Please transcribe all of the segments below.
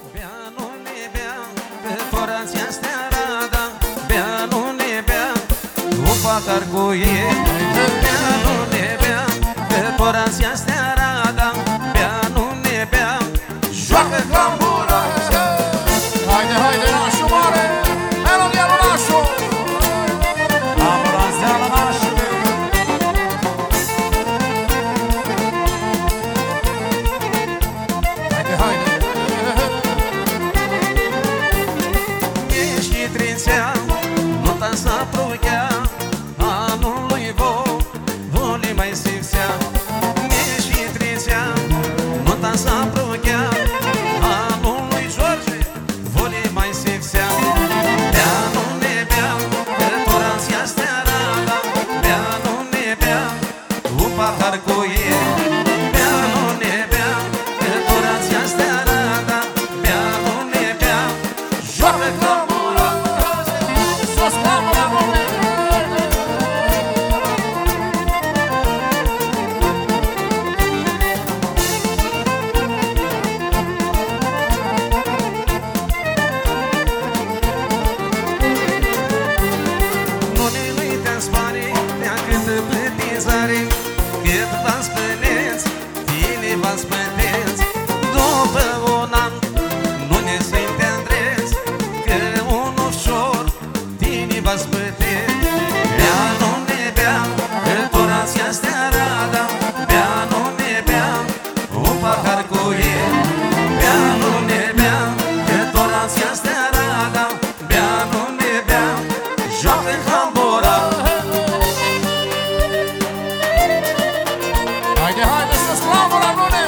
Bea, nu ne bea, că torația stearada. Bea, nu ne bea, un pahar cu el. Bea, nu ne bea, că torația stearada. Bea, nu ne bea, joacă tambura. Haide, haide, nașu mare, melodia lui nașu. Ambulanțeala nașule. Haide, haide. Ești trițea, nu ta s-a prughea. Anul lui voli mai sifțea. Ești trițea, nu ta s-a prughea. Anul lui George, voli mai sifțea. Bea, nu ne bea, că torația stearada. Bea, nu ne bea, un pahar cu el. Bea, nu ne bea, că torația stearada. Bea, nu ne bea, joacă tambura. Sos tambura, măi. Nu ne uitați banii, nea câtă plătizare. Cât v-ați spăneți, tine v-ați spăteți. După un an, nu ne suntem dreți, că un ușor, tine v-ați spăteți. Bea, nu ne bea, că torația stearada. Bea, nu ne bea, un pahar cu el. Bea, nu ne bea, că torația stearada. Bea, nu ne bea, joacă tambura. Haide, haide, sos tambura, măi.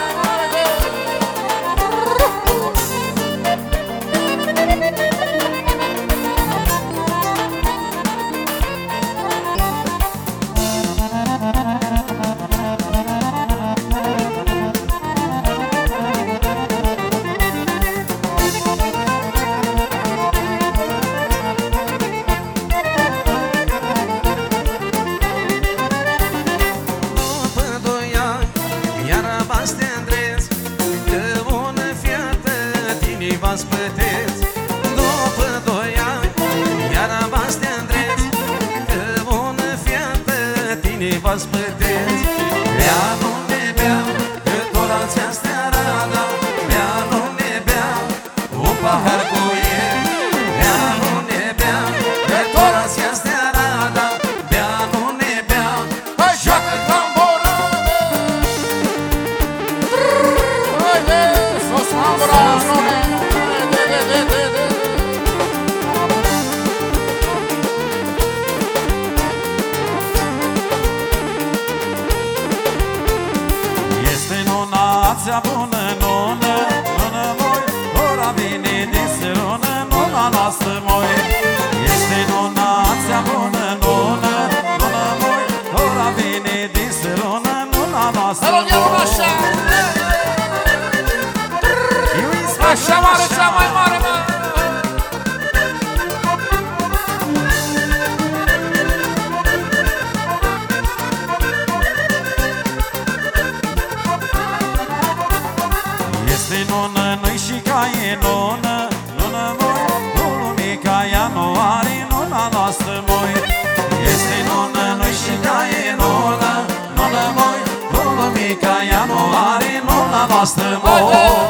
După 2 ani, iar v-ați tendreți, că una fiată tine v-ați plăteți. După 2 ani, iar v-ați tendreți, că una fiată tine v-ați plăteți. Bea, nu ne bea, că torația stearada. Bea, nu ne bea, un pahar cu el. Bea, nu ne bea, că torația stearada. Bea, nu ne bea, joacă tambura. Haide, sos tambura, măi. Este nunația bună, nună, nună moi. Ora vine din serună, nuna noastră moi. Este nunația bună, nună, nună moi. Ora vine din serună, nuna noastră Melodia lui moi. nașa. Iuiți, Așa mare, cea mai mare, mă. Este nună, nu-i și ca e nună, nună moi. Nu lumica ea nu are nuna noastră moi. Este nună, nu-i și ca e nună, nună moi. Nu lumica ea nu are nuna noastră moi.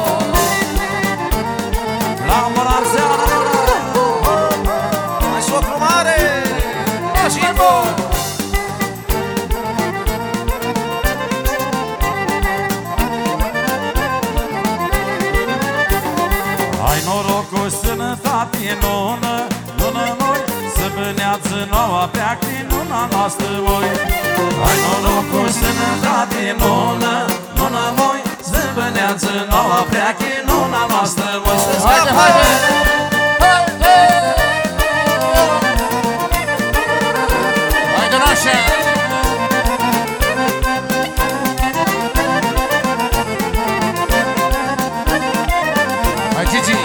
La Ambulanțeala! Hai, socru mare! Așa-i, Ai noroc cu sănătate, nună, nună moi. Să bâneață noua pleacă din nuna noastră moi. Ai noroc cu sănătate, nună, nună moi. Să bâneață noua pleacă din nuna noastră moi. haide, haide. Haide. Haide, nașa. Hai, Gigi.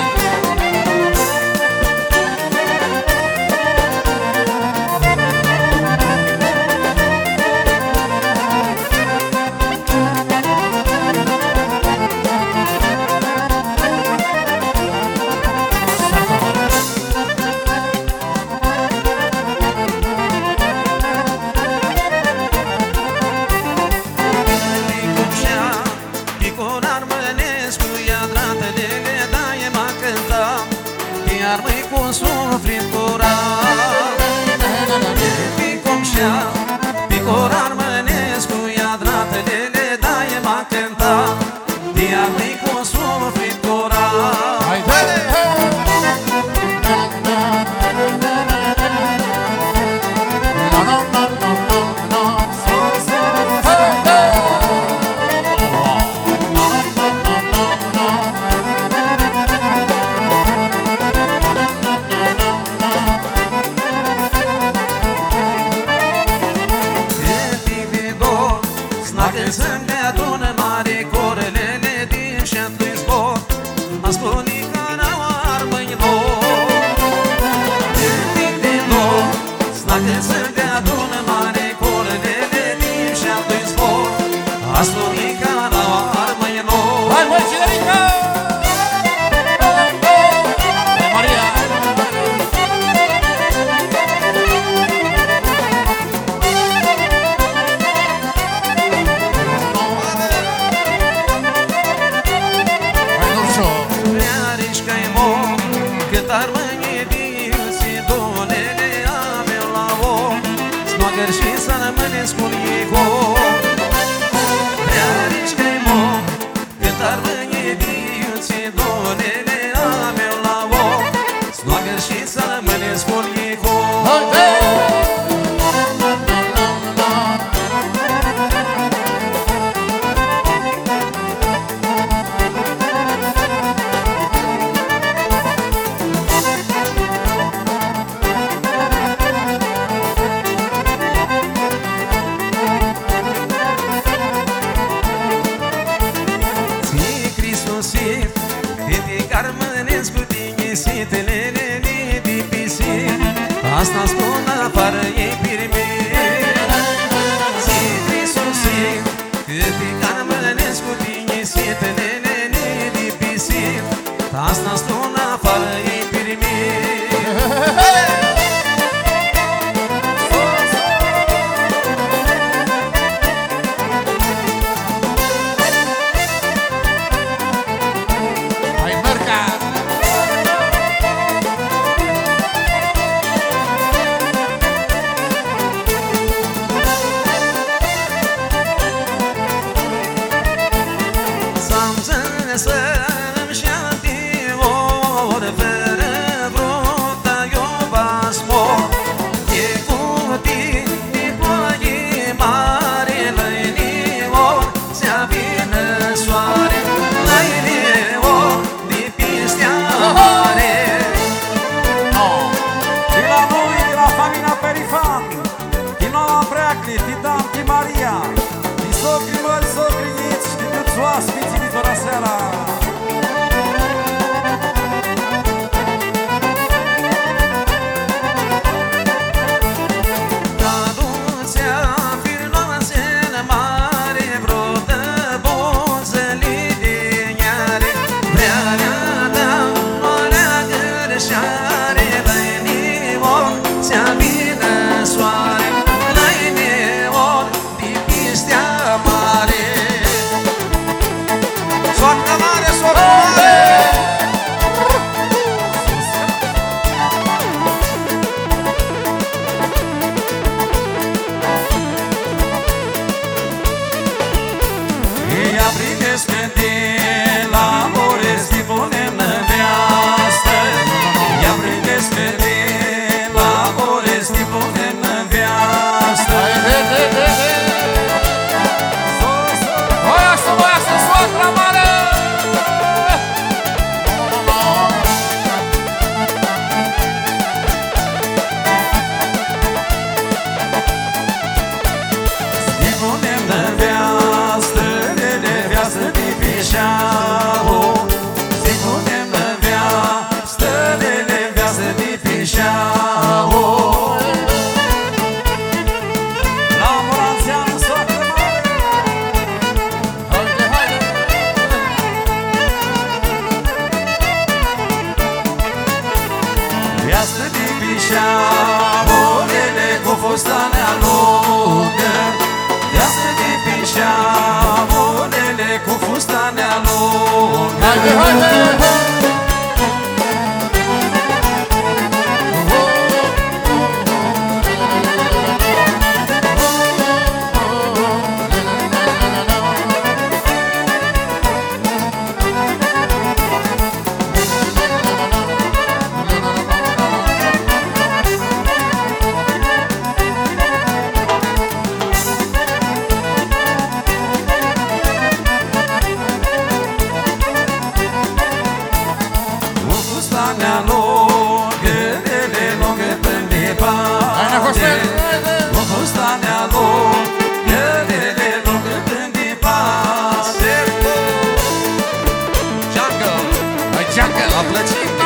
Ficor Armănescu, iadratele de daie m-a cântat, iar măi cu suflet curat. Ficom și-a, Ficor Armănescu, iadratele de daie m-a cântat, iar măi cu suflet curat. Haide! Să-mi dea dună mare corelele din șatui zbor, ascunii canau armăilor. Cârtic de dor, snacă să-mi dea dună mare corelele din șatui zbor, ascunii canau armăilor. Hai măi, Cinerica! Hai Maria! Cât ar mâine dinții donele avea la om, smagăr și să rămâneți cu Igor. Prea rișcă-i mom, cât ar mâine dinții donele avea la om, smagăr și să rămâneți cu Igor. Armănescu din sitelele de piscine, asta spun afară ei pirmi. Zi-i sosit, cât Armănescu din sitelele de piscine, asta spun afară ei pirmi. Să-mi șanti ori fără vrota iubas mor. E cu tine ploaie mare, la inior se-a vină soare, la inior de pistea mare. De la noi, de la familia Perifan, din Noua Preacli, din Tanti Maria, din socrii mări, socrii niți, din toți oaspeții din toată seara. Soacră mare! fustanea lungă. Haide, haide! Fustanea lungă, lungă până departe. Hai, Năcostel, haide! Fustanea lungă, lungă până departe. Jungle, Hai, Jungle! la plăcit.